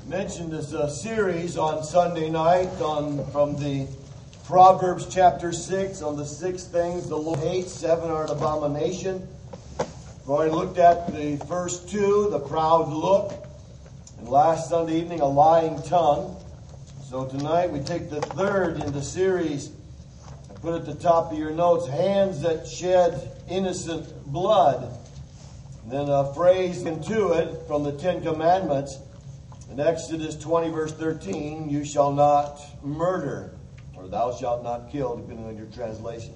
mentioned this series on Sunday night from the Proverbs chapter 6 on the 6 things the Lord hates. 7 are an abomination. We've already looked at the first 2, the proud look, and last Sunday evening, a lying tongue. So tonight we take the third in the series. I put at the top of your notes, hands that shed innocent blood. And then a phrase into it from the 10 Commandments. In Exodus 20 verse 13, you shall not murder, or thou shalt not kill, depending on your translation.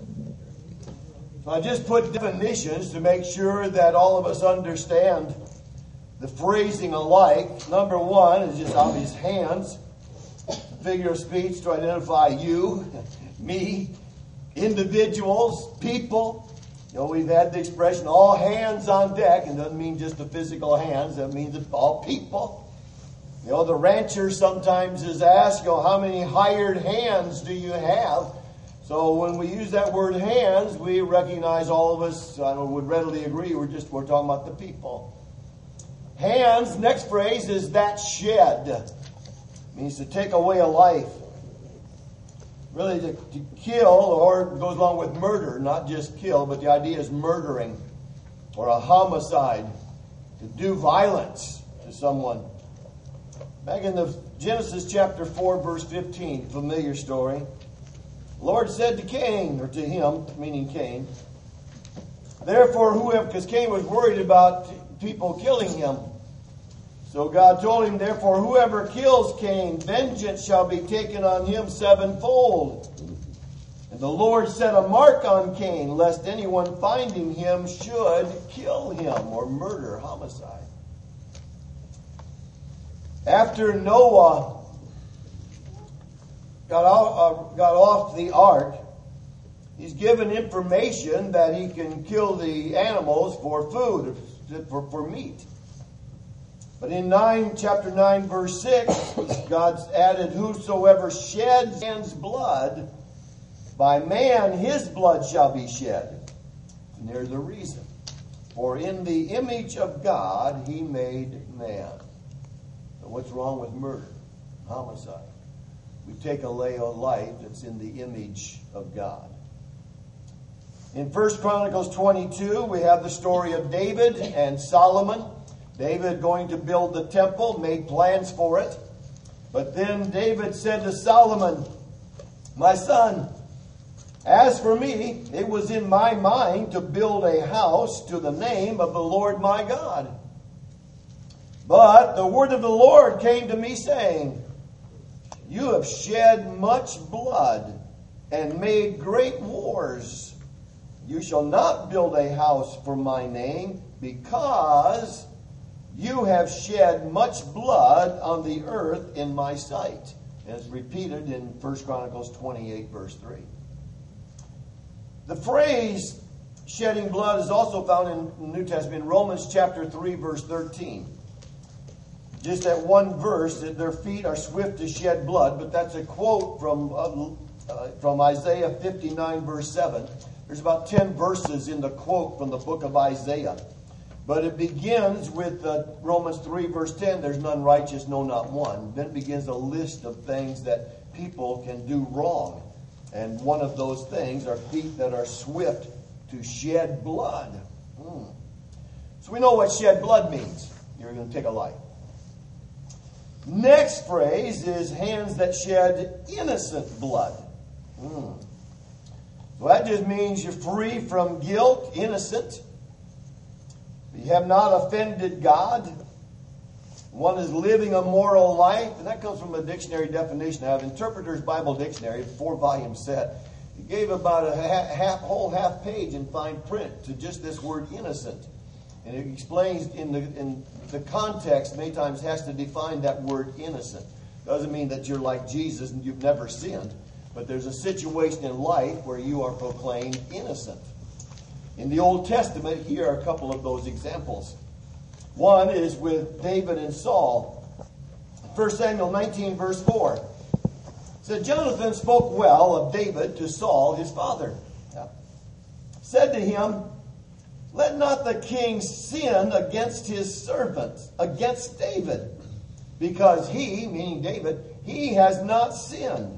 So I just put definitions to make sure that all of us understand the phrasing alike. Number 1 is just obvious, hands. Figure of speech to identify you, me, individuals, people. You know, we've had the expression, all hands on deck. It doesn't mean just the physical hands. That means all people. You know, the rancher sometimes is asked, how many hired hands do you have? So when we use that word hands, we recognize all of us, would readily agree, we're talking about the people. Hands, next phrase is that shed. Means to take away a life. Really to kill, or it goes along with murder, not just kill, but the idea is murdering or a homicide, to do violence to someone. Back in the Genesis chapter 4 verse 15, familiar story. The Lord said to Cain, or to him, meaning Cain, therefore because Cain was worried about people killing him. So God told him, therefore, whoever kills Cain, vengeance shall be taken on him sevenfold. And the Lord set a mark on Cain, lest anyone finding him should kill him, or murder, homicide. After Noah got off the ark, he's given information that he can kill the animals for food, for meat. But in chapter 9, verse 6, God's added, whosoever sheds man's blood, by man his blood shall be shed. And there's a reason. For in the image of God he made man. So what's wrong with murder? Homicide. We take away a life that's in the image of God. In 1 Chronicles 22, we have the story of David and Solomon. David going to build the temple, made plans for it. But then David said to Solomon, my son, as for me, it was in my mind to build a house to the name of the Lord my God. But the word of the Lord came to me saying, you have shed much blood and made great wars. You shall not build a house for my name, because you have shed much blood on the earth in my sight. And it's repeated in 1 Chronicles 28, verse 3. The phrase shedding blood is also found in the New Testament, in Romans chapter 3, verse 13. Just that one verse, that their feet are swift to shed blood, but that's a quote from Isaiah 59, verse 7. There's about 10 verses in the quote from the book of Isaiah. But it begins with Romans 3, verse 10, there's none righteous, no, not one. Then it begins a list of things that people can do wrong. And one of those things are feet that are swift to shed blood. So we know what shed blood means. You're going to take a life. Next phrase is hands that shed innocent blood. So that just means you're free from guilt, innocent. You have not offended God. One is living a moral life. And that comes from a dictionary definition. I have Interpreter's Bible Dictionary, 4-volume set. It gave about a whole half page in fine print to just this word innocent. And it explains in the context, many times has to define that word innocent. Doesn't mean that you're like Jesus and you've never sinned. But there's a situation in life where you are proclaimed innocent. In the Old Testament, here are a couple of those examples. One is with David and Saul. 1 Samuel 19, verse 4. It said, Jonathan spoke well of David to Saul, his father. Said to him, let not the king sin against his servant, against David. because he, meaning David, he has not sinned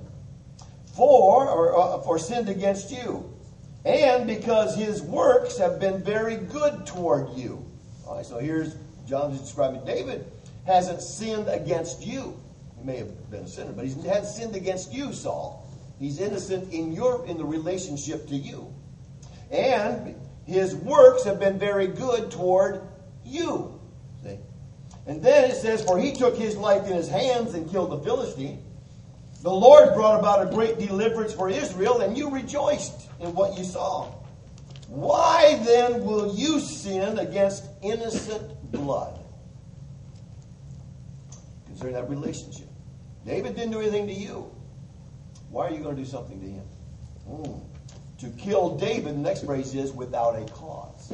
for sinned against you, and because his works have been very good toward you. All right, so here's John describing David hasn't sinned against you. He may have been a sinner, but he hasn't sinned against you, Saul. He's innocent in the relationship to you. And his works have been very good toward you. See? And then it says, for he took his life in his hands and killed the Philistine. The Lord brought about a great deliverance for Israel, and you rejoiced in what you saw. Why then will you sin against innocent blood? Concerning that relationship. David didn't do anything to you. Why are you going to do something to him? To kill David, the next phrase is without a cause.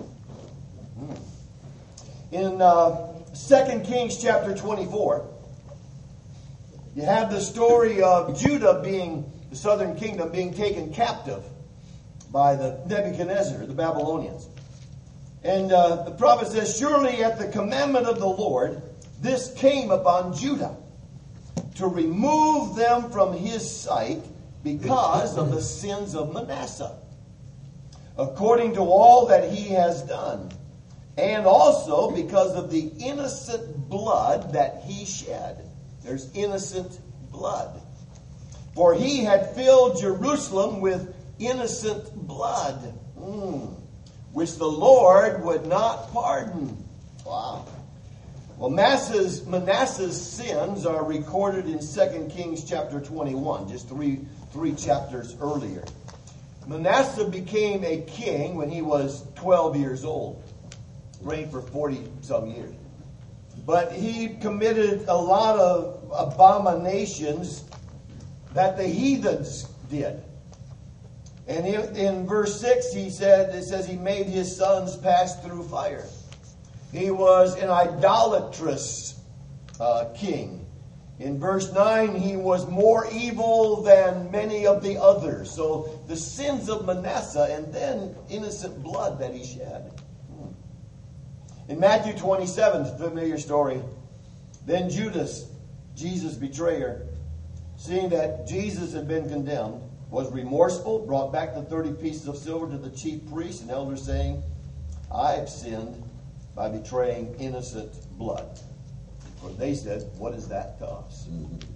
In 2 Kings chapter 24, you have the story of Judah being, the southern kingdom, being taken captive by the Nebuchadnezzar, the Babylonians. And the prophet says, surely at the commandment of the Lord, this came upon Judah to remove them from his sight because of the sins of Manasseh, according to all that he has done, and also because of the innocent blood that he shed. There's innocent blood. For he had filled Jerusalem with innocent blood, which the Lord would not pardon. Wow. Well, Manasseh's sins are recorded in 2 Kings chapter 21, just three chapters earlier. Manasseh became a king when he was 12 years old, reigned for 40-some years. But he committed a lot of abominations that the heathens did. And in verse 6, it says he made his sons pass through fire. He was an idolatrous king. In verse 9, he was more evil than many of the others. So the sins of Manasseh and then innocent blood that he shed. In Matthew 27, familiar story, then Judas, Jesus' betrayer, seeing that Jesus had been condemned, was remorseful, brought back the 30 pieces of silver to the chief priests and elders, saying, I have sinned by betraying innocent blood. For they said, what is that to us?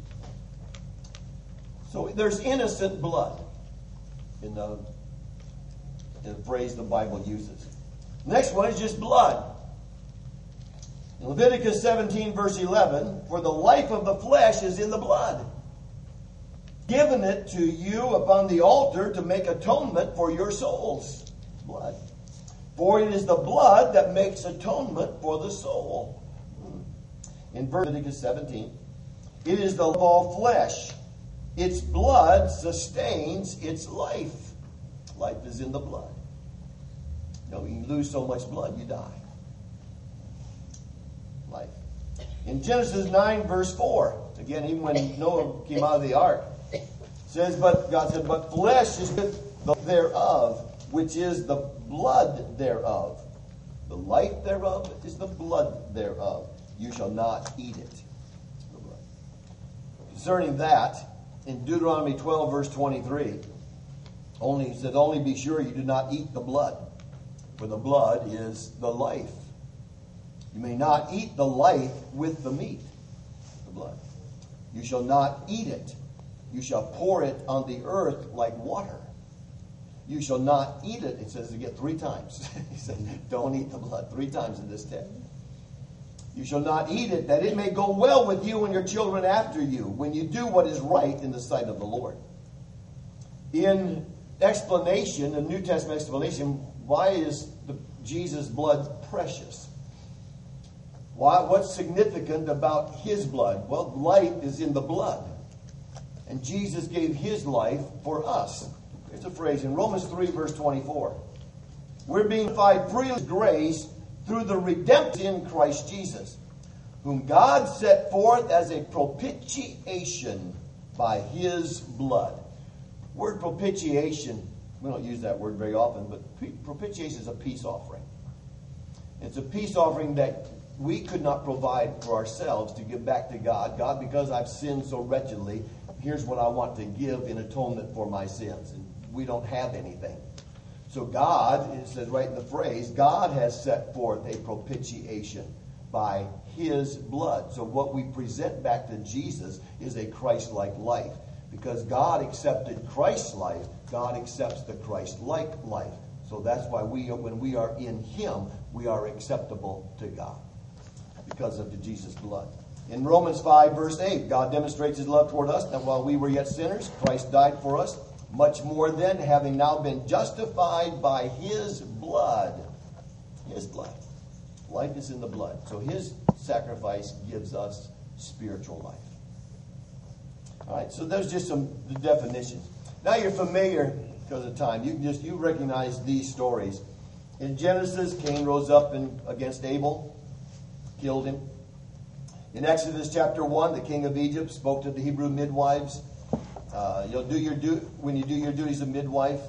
So there's innocent blood in the phrase the Bible uses. Next one is just blood. In Leviticus 17, verse 11, for the life of the flesh is in the blood, given it to you upon the altar to make atonement for your souls. Blood. For it is the blood that makes atonement for the soul. In Leviticus 17, it is the love of all flesh. Its blood sustains its life. Life is in the blood. You lose so much blood, you die. Life. In Genesis 9, verse 4, again, even when Noah came out of the ark, it says, but God said, but flesh is thereof, which is the blood thereof. The life thereof is the blood thereof. You shall not eat it. Concerning that, in Deuteronomy 12, verse 23, he said, only be sure you do not eat the blood, for the blood is the life. You may not eat the life with the meat, the blood. You shall not eat it. You shall pour it on the earth like water. You shall not eat it. It says again 3 times. He said, don't eat the blood 3 times in this text. You shall not eat it, that it may go well with you and your children after you, when you do what is right in the sight of the Lord. In explanation, a New Testament explanation, why is Jesus' blood precious? What's significant about his blood? Well, life is in the blood. And Jesus gave his life for us. There's a phrase in Romans 3, verse 24. We're being justified freely with grace through the redemption in Christ Jesus, whom God set forth as a propitiation by his blood. Word propitiation, we don't use that word very often, but propitiation is a peace offering. It's a peace offering that we could not provide for ourselves to give back to God. God, because I've sinned so wretchedly, here's what I want to give in atonement for my sins. And we don't have anything. So God, it says right in the phrase, God has set forth a propitiation by his blood. So what we present back to Jesus is a Christ-like life. Because God accepted Christ's life, God accepts the Christ-like life. So that's why when we are in him, we are acceptable to God because of the Jesus' blood. In Romans 5, verse 8, God demonstrates his love toward us, that while we were yet sinners, Christ died for us. Much more then, having now been justified by his blood. His blood. Life is in the blood. So his sacrifice gives us spiritual life. All right, so there's just some definitions. Now you're familiar, because of time, you recognize these stories. In Genesis, Cain rose up against Abel, killed him. In Exodus chapter 1, the king of Egypt spoke to the Hebrew midwives. You'll do when you do your duties of midwife,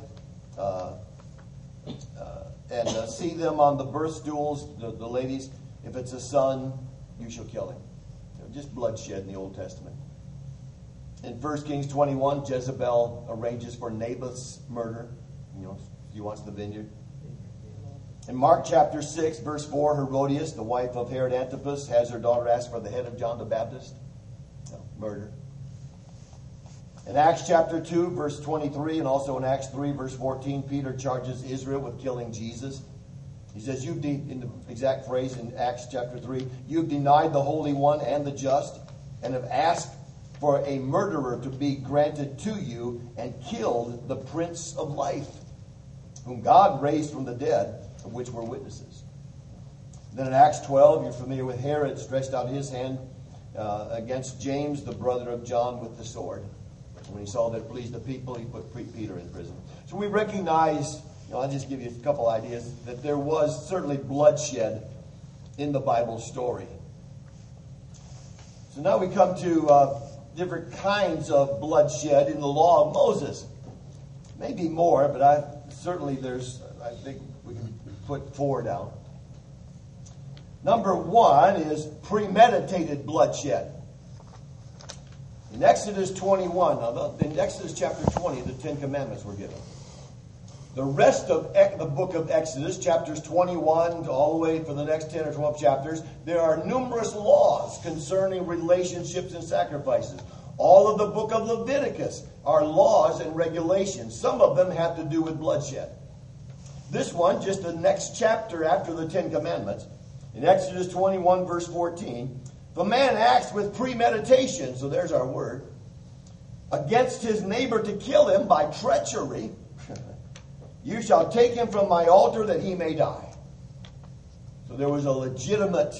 and see them on the birth stools, the ladies. If it's a son, you shall kill him. Just bloodshed in the Old Testament. In 1 Kings 21, Jezebel arranges for Naboth's murder. He wants the vineyard. In Mark chapter 6, verse 4, Herodias, the wife of Herod Antipas, has her daughter ask for the head of John the Baptist. Murder. In Acts chapter 2, verse 23, and also in Acts 3, verse 14, Peter charges Israel with killing Jesus. He says, in the exact phrase in Acts chapter 3, you've denied the Holy One and the just, and have asked for a murderer to be granted to you, and killed the Prince of Life, whom God raised from the dead, of which we're witnesses. Then in Acts 12, you're familiar with Herod stretched out his hand against James, the brother of John, with the sword. When he saw that it pleased the people, he put Peter in prison. So we recognize, I'll just give you a couple ideas, that there was certainly bloodshed in the Bible story. So now we come to different kinds of bloodshed in the law of Moses. Maybe more, but I think we can put 4 down. Number 1 is premeditated bloodshed. In Exodus 21, in Exodus chapter 20, the 10 Commandments were given. The rest of the book of Exodus, chapters 21 to all the way for the next 10 or 12 chapters, there are numerous laws concerning relationships and sacrifices. All of the book of Leviticus are laws and regulations. Some of them have to do with bloodshed. This one, just the next chapter after the 10 Commandments, in Exodus 21, verse 14, if a man acts with premeditation, so there's our word, against his neighbor to kill him by treachery, you shall take him from my altar that he may die. So there was a legitimate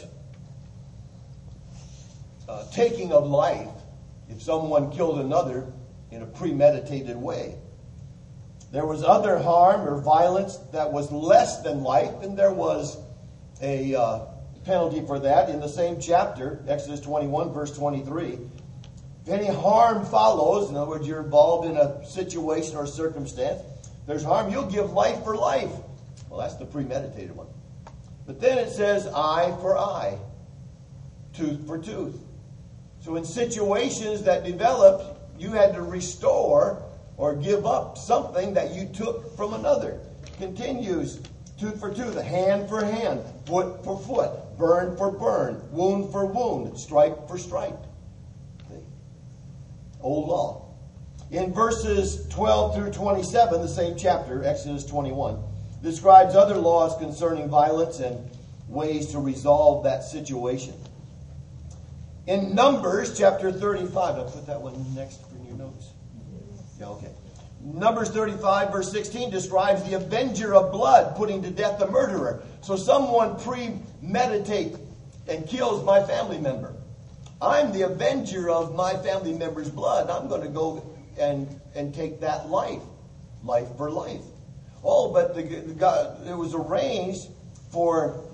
taking of life if someone killed another in a premeditated way. There was other harm or violence that was less than life, and there was a penalty for that in the same chapter, Exodus 21, verse 23. If any harm follows, in other words, you're involved in a situation or circumstance, there's harm, you'll give life for life. Well, that's the premeditated one. But then it says eye for eye, tooth for tooth. So in situations that developed, you had to restore or give up something that you took from another. Continues tooth for tooth, hand for hand, foot for foot, burn for burn, wound for wound, stripe for stripe. See? Old law. In verses 12 through 27, the same chapter, Exodus 21, describes other laws concerning violence and ways to resolve that situation. In Numbers chapter 35, I'll put that one next in your notes. Yeah, okay. Numbers 35, verse 16, describes the avenger of blood putting to death the murderer. So someone premeditates and kills my family member. I'm the avenger of my family member's blood. I'm going to go and take that life for life. Oh, but it was arranged for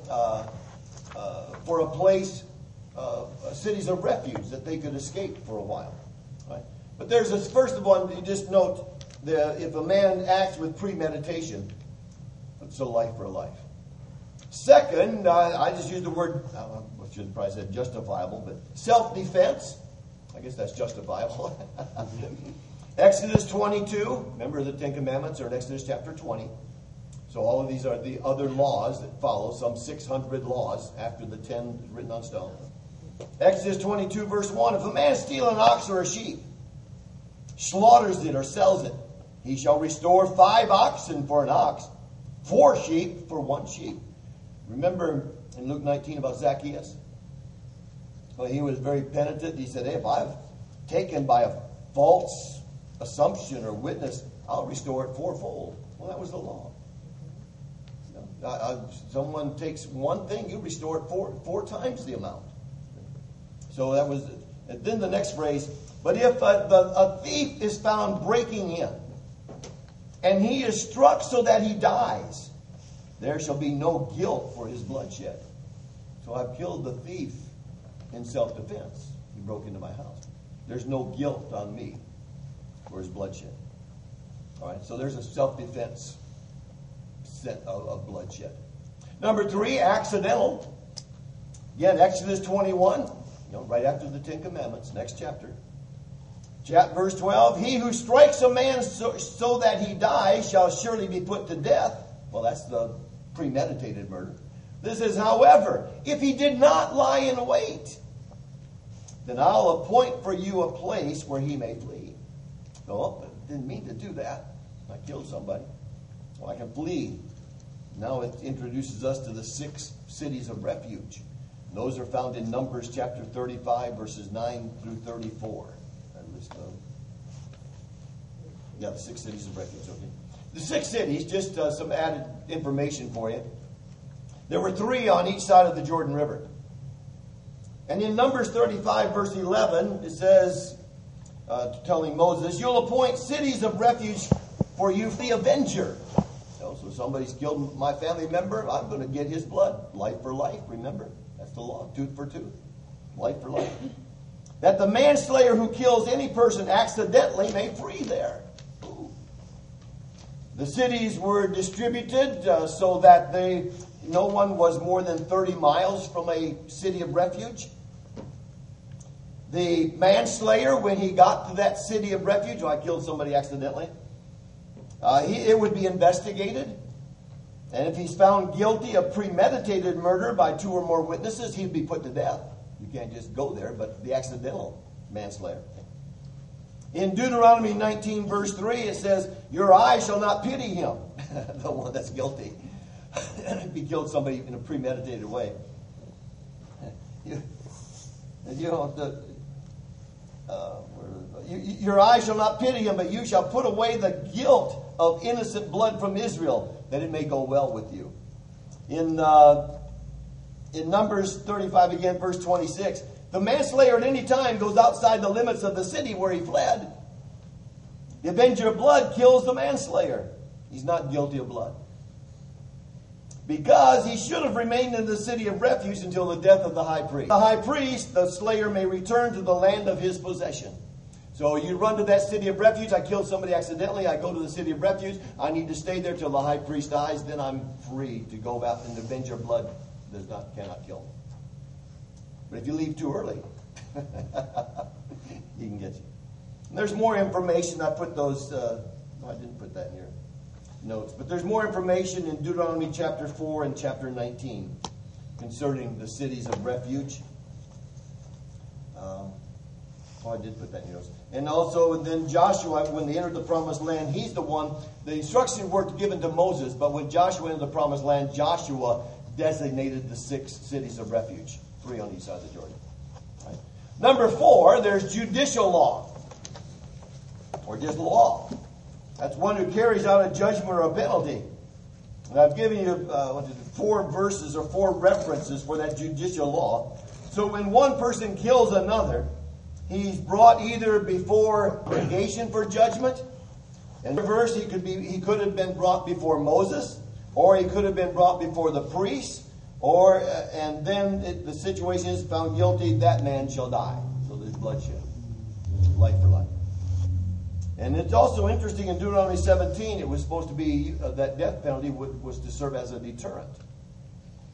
a place, cities of refuge that they could escape for a while. Right? But there's this first one. You just note that if a man acts with premeditation, it's a life for life. Second, I just used the word, I should have probably said justifiable, but self-defense. I guess that's justifiable. Exodus 22. Remember, the Ten Commandments are in Exodus chapter 20. So all of these are the other laws that follow, some 600 laws after the 10 written on stone. Exodus 22, verse 1. If a man steal an ox or a sheep, slaughters it or sells it, he shall restore 5 oxen for an ox, 4 sheep for 1 sheep. Remember in Luke 19 about Zacchaeus? Well, he was very penitent. He said, hey, if I've taken by a false assumption or witness, I'll restore it 4-fold. Well, that was the law. Someone takes one thing, you restore it four times the amount. So that was, and then the next phrase, but if a thief is found breaking in, and he is struck so that he dies, there shall be no guilt for his bloodshed. So I've killed the thief in self-defense. He broke into my house. There's no guilt on me for his bloodshed. All right, so there's a self-defense set of bloodshed. Number 3, accidental. Again, Exodus 21, right after the 10 Commandments, next chapter. Verse 12, he who strikes a man so that he dies shall surely be put to death. Well, that's the premeditated murder. This is, however, if he did not lie in wait, then I'll appoint for you a place where he may flee. No, I didn't mean to do that. I killed somebody. Well, I can flee. Now it introduces us to the 6 cities of refuge. Those are found in Numbers chapter 35, verses 9 through 34. The 6 cities of refuge. Okay. The 6 cities, just some added information for you. There were 3 on each side of the Jordan River. And in Numbers 35, verse 11, it says, telling Moses, you'll appoint cities of refuge for you, the avenger. So somebody's killed my family member, I'm going to get his blood. Life for life, remember? That's the law. Tooth for tooth. Life for life. That the manslayer who kills any person accidentally may flee there. Ooh. The cities were distributed so that no one was more than 30 miles from a city of refuge. The manslayer, when he got to that city of refuge, I killed somebody accidentally, it would be investigated. And if he's found guilty of premeditated murder by 2 or more witnesses, he'd be put to death. You can't just go there, but the accidental manslayer. In Deuteronomy 19, verse 3, it says, your eye shall not pity him, the one that's guilty. If he killed somebody in a premeditated way. Your eye shall not pity him, but you shall put away the guilt of innocent blood from Israel, that it may go well with you. In Numbers 35 again, verse 26, the manslayer at any time goes outside the limits of the city where he fled. The avenger of blood kills the manslayer. He's not guilty of blood. Because he should have remained in the city of refuge until the death of the high priest. The high priest, the slayer, may return to the land of his possession. So you run to that city of refuge. I killed somebody accidentally. I go to the city of refuge. I need to stay there till the high priest dies. Then I'm free to go out and avenge your blood. Cannot kill me. But if you leave too early, he can get you. And there's more information. I put those. I didn't put that in your notes. But there's more information in Deuteronomy chapter 4 and chapter 19 concerning the cities of refuge. I did put that in your notes. And also, then Joshua, when they entered the promised land, he's the one. The instructions were given to Moses, but when Joshua entered the promised land, Joshua designated the 6 cities of refuge, 3 on each side of the Jordan. Right. Number 4, there's judicial law, or just law. That's one who carries out a judgment or a penalty. And I've given you 4 verses or 4 references for that judicial law. So when one person kills another, he's brought either before congregation for judgment. In the verse, he could have been brought before Moses, or he could have been brought before the priest, and then the situation is found guilty, that man shall die. So there's bloodshed. Life for life. And it's also interesting in Deuteronomy 17, it was supposed to be that death penalty was to serve as a deterrent.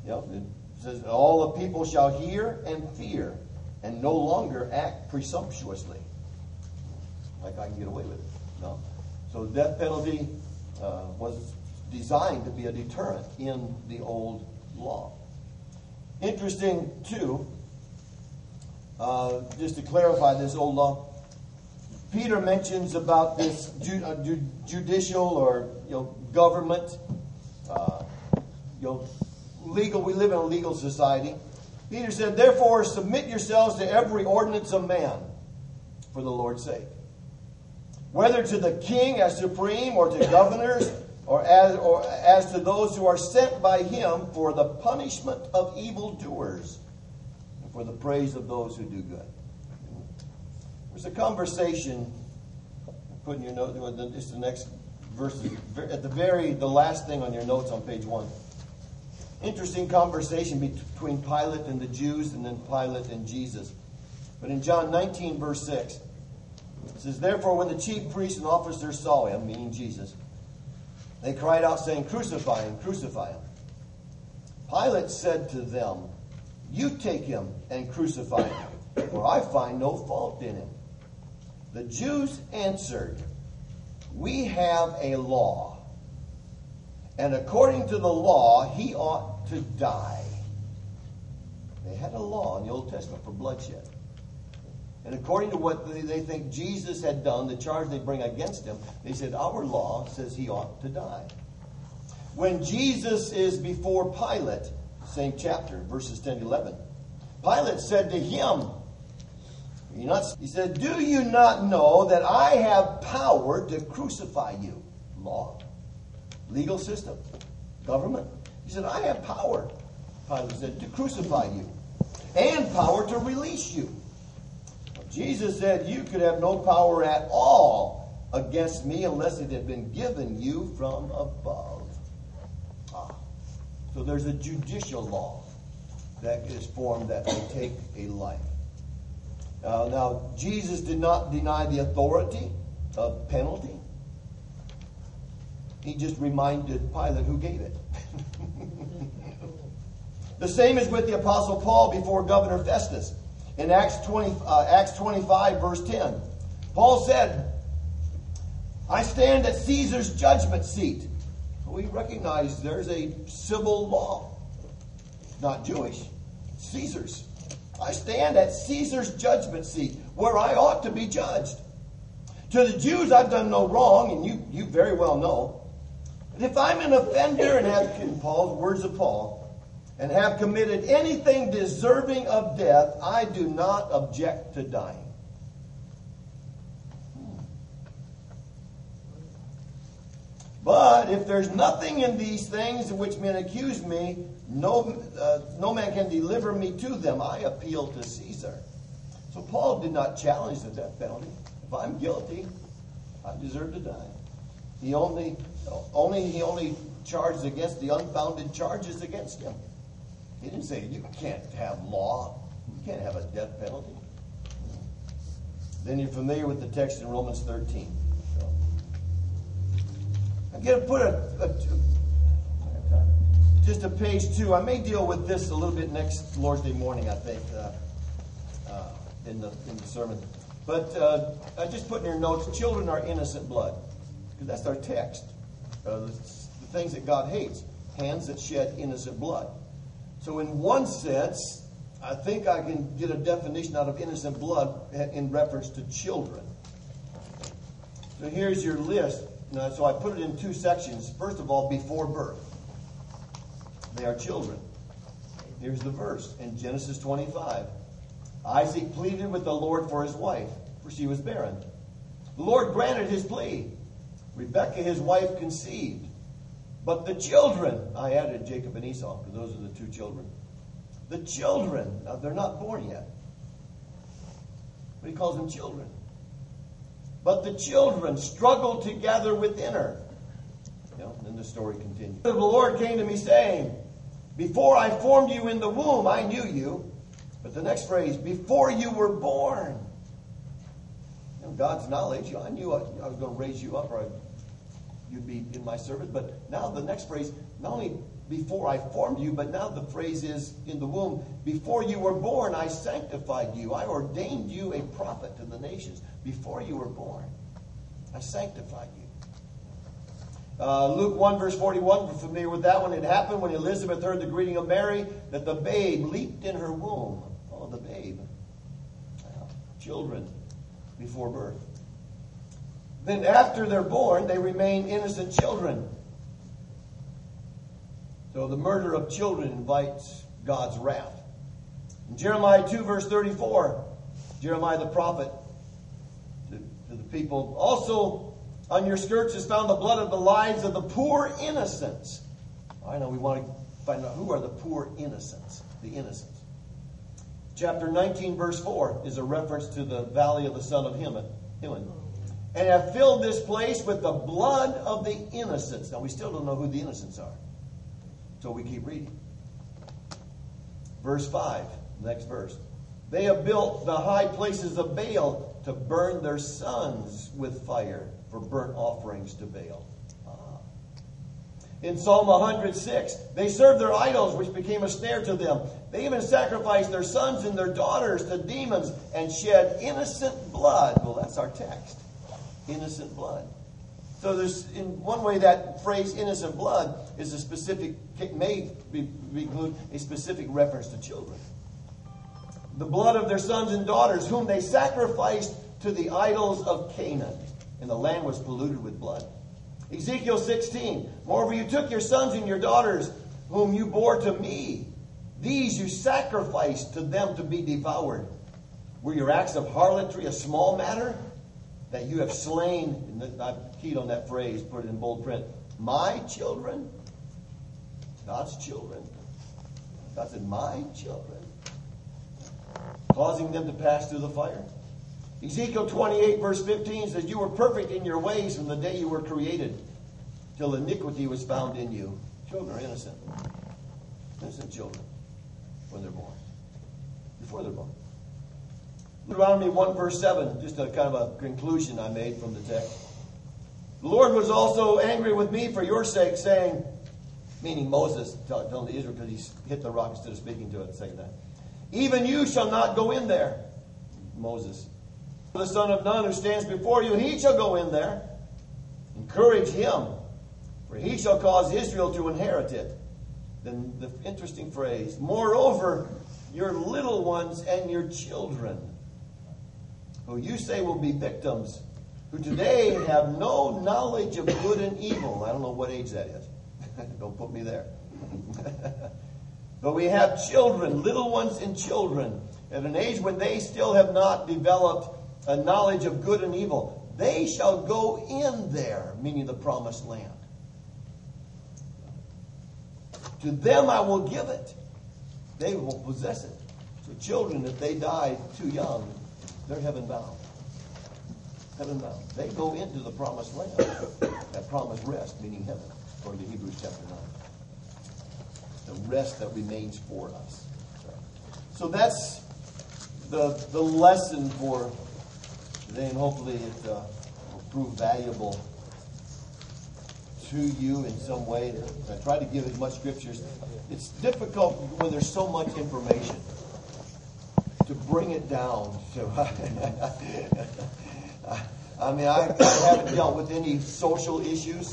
It says, all the people shall hear and fear, and no longer act presumptuously. Like I can get away with it. No. So the death penalty was designed to be a deterrent in the old law. Interesting, too, just to clarify this old law, Peter mentions about this judicial or government, legal. We live in a legal society. Peter said, therefore, submit yourselves to every ordinance of man for the Lord's sake, whether to the king as supreme, or to governors, or as to those who are sent by him for the punishment of evildoers and for the praise of those who do good. There's a conversation, put in your note, just the next verse, at the last thing on your notes on page 1. Interesting conversation between Pilate and the Jews, and then Pilate and Jesus. But in John 19, verse 6, it says, therefore, when the chief priests and officers saw him, meaning Jesus, they cried out, saying, crucify him, crucify him. Pilate said to them, you take him and crucify him, for I find no fault in him. The Jews answered, we have a law, and according to the law, he ought to die. They had a law in the Old Testament for bloodshed. And according to what they think Jesus had done, the charge they bring against him, they said, our law says he ought to die. When Jesus is before Pilate, same chapter, verses 10 to 11, Pilate said to him, he said, do you not know that I have power to crucify you? Law, legal system, government. He said, I have power, Pilate said, to crucify you, and power to release you. Jesus said, you could have no power at all against me unless it had been given you from above. So there's a judicial law that is formed that will take a life. Now, Jesus did not deny the authority of penalty. He just reminded Pilate who gave it. The same is with the Apostle Paul before Governor Festus. In Acts 25, verse 10, Paul said, I stand at Caesar's judgment seat. We recognize there's a civil law. Not Jewish. Caesar's. I stand at Caesar's judgment seat, where I ought to be judged. To the Jews I've done no wrong, and you very well know. But if I'm an offender and have, in Paul's words of Paul, and have committed anything deserving of death, I do not object to dying. But if there's nothing in these things in which men accuse me, no man can deliver me to them. I appeal to Caesar. So Paul did not challenge the death penalty. If I'm guilty, I deserve to die. He only charged against the unfounded charges against him. He didn't say you can't have law. You can't have a death penalty. Then you're familiar with the text in Romans 13. I'm going to put just a page 2. I may deal with this a little bit next Lord's Day morning, I think, in the sermon. But I just put in your notes, children are innocent blood. Because that's our text. The things that God hates. Hands that shed innocent blood. So in one sense, I think I can get a definition out of innocent blood in reference to children. So here's your list. So I put it in 2 sections. First of all, before birth. They are children. Here's the verse in Genesis 25. Isaac pleaded with the Lord for his wife, for she was barren. The Lord granted his plea. Rebekah, his wife, conceived. But the children, I added Jacob and Esau, because those are the 2 children. The children, now they're not born yet. But he calls them children. But the children struggled together within her. Then the story continues. The Lord came to me saying, before I formed you in the womb, I knew you. But the next phrase, before you were born. God's knowledge, I knew I was going to raise you up, or you'd be in my service. But now the next phrase, not only before I formed you, but now the phrase is in the womb. Before you were born, I sanctified you. I ordained you a prophet to the nations. Before you were born, I sanctified you. Luke 1 verse 41, we're familiar with that one. It happened when Elizabeth heard the greeting of Mary that the babe leaped in her womb. Oh, the babe. Children before birth. Then after they're born, they remain innocent children. So the murder of children invites God's wrath. In Jeremiah 2 verse 34, Jeremiah the prophet to the people, also on your skirts is found the blood of the lives of the poor innocents. I know we want to find out who are the poor innocents, the innocents. Chapter 19 verse 4 is a reference to the valley of the son of Hinnom. And have filled this place with the blood of the innocents. Now we still don't know who the innocents are. So we keep reading. Verse 5, next verse. They have built the high places of Baal to burn their sons with fire for burnt offerings to Baal. In Psalm 106, they served their idols, which became a snare to them. They even sacrificed their sons and their daughters to demons and shed innocent blood. Well, that's our text. Innocent blood. So there's, in one way, that phrase innocent blood is a specific, may include a specific reference to children. The blood of their sons and daughters, whom they sacrificed to the idols of Canaan. And the land was polluted with blood. Ezekiel 16, moreover, you took your sons and your daughters, whom you bore to me. These you sacrificed to them to be devoured. Were your acts of harlotry a small matter? That you have slain, and I've keyed on that phrase, put it in bold print, my children, God's children. God said, my children, causing them to pass through the fire. Ezekiel 28 verse 15 says, you were perfect in your ways from the day you were created, till iniquity was found in you. Children are innocent. Innocent children when they're born. Before they're born. Deuteronomy 1 verse 7, just a kind of a conclusion I made from the text. The Lord was also angry with me for your sake, saying, meaning Moses, telling Israel because he hit the rock instead of speaking to it the second time. Even you shall not go in there. Moses. The son of Nun who stands before you, he shall go in there. Encourage him, for he shall cause Israel to inherit it. Then the interesting phrase, moreover, your little ones and your children, who you say will be victims, who today have no knowledge of good and evil. I don't know what age that is. Don't put me there. But we have children, little ones and children, at an age when they still have not developed a knowledge of good and evil. They shall go in there, meaning the promised land. To them I will give it. They will possess it. So children, if they die too young, they're heaven bound. Heaven bound. They go into the promised land. That promised rest, meaning heaven, according to Hebrews chapter 9. The rest that remains for us. So that's the lesson for today, and hopefully it will prove valuable to you in some way. I try to give as much scriptures. It's difficult when there's so much information to bring it down. I mean, I haven't dealt with any social issues,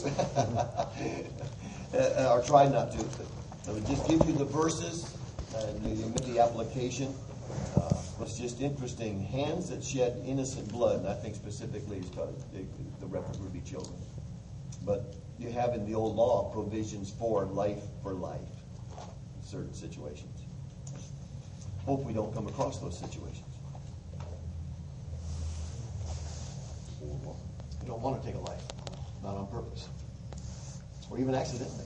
or tried not to. I would just give you the verses and the application. It's just interesting. Hands that shed innocent blood, and I think specifically the reference would be children. But you have in the old law provisions for life in certain situations. Hope we don't come across those situations. You don't want to take a life, not on purpose, or even accidentally.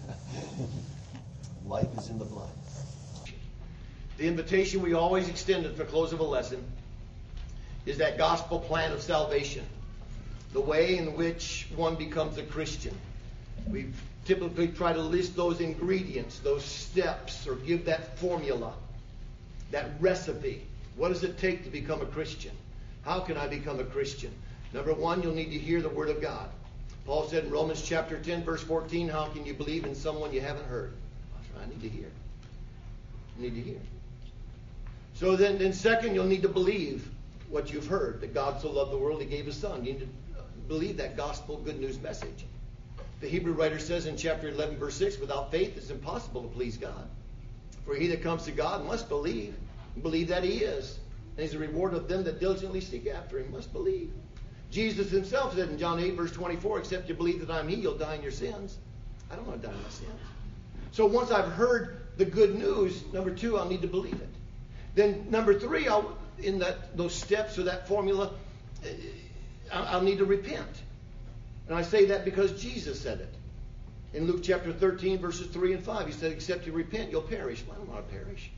Life is in the blood. The invitation we always extend at the close of a lesson is that gospel plan of salvation, the way in which one becomes a Christian. We typically try to list those ingredients, those steps, or give that formula, that recipe. What does it take to become a Christian? How can I become a Christian? Number one, you'll need to hear the Word of God. Paul said in Romans chapter 10, verse 14, how can you believe in someone you haven't heard? I need to hear. I need to hear. So then second, you'll need to believe what you've heard, that God so loved the world, he gave his son. You need to believe that gospel good news message. The Hebrew writer says in chapter 11, verse 6, without faith it's impossible to please God. For he that comes to God must believe that he is. And he's a reward of them that diligently seek after him, must believe. Jesus himself said in John 8, verse 24, except you believe that I'm he, you'll die in your sins. I don't want to die in my sins. So once I've heard the good news, number two, I'll need to believe it. Then number three, those steps or that formula, I'll need to repent. And I say that because Jesus said it. In Luke chapter 13, verses 3 and 5, he said, except you repent, you'll perish. Well, I don't want to perish.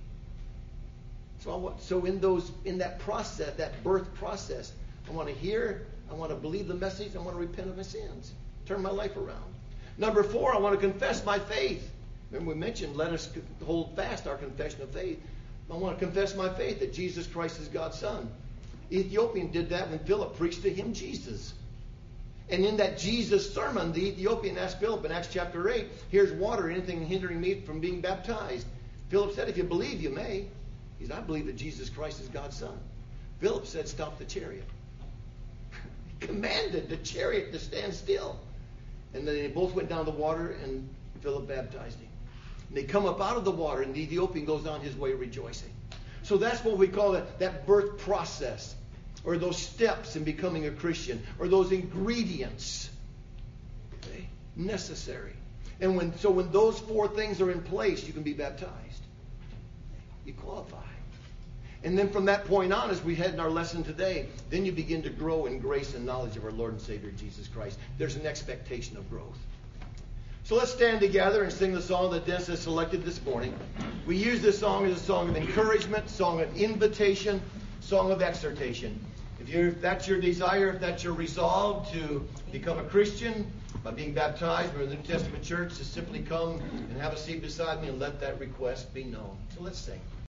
So in that process, that birth process, I want to hear, I want to believe the message, I want to repent of my sins. Turn my life around. Number four, I want to confess my faith. Remember we mentioned, let us hold fast our confession of faith. I want to confess my faith that Jesus Christ is God's Son. The Ethiopian did that when Philip preached to him Jesus. And in that Jesus sermon, the Ethiopian asked Philip in Acts chapter 8, here's water, anything hindering me from being baptized? Philip said, if you believe, you may. He said, I believe that Jesus Christ is God's Son. Philip said, stop the chariot. He commanded the chariot to stand still. And then they both went down the water and Philip baptized him. And they come up out of the water and the Ethiopian goes on his way rejoicing. So that's what we call that birth process, or those steps in becoming a Christian, or those ingredients, okay, necessary. And when those four things are in place, you can be baptized. You qualify. And then from that point on, as we had in our lesson today, then you begin to grow in grace and knowledge of our Lord and Savior Jesus Christ. There's an expectation of growth. So let's stand together and sing the song that Dennis has selected this morning. We use this song as a song of encouragement, song of invitation, song of exhortation. If that's your desire, if that's your resolve to become a Christian by being baptized or in the New Testament church, to simply come and have a seat beside me and let that request be known. So let's sing.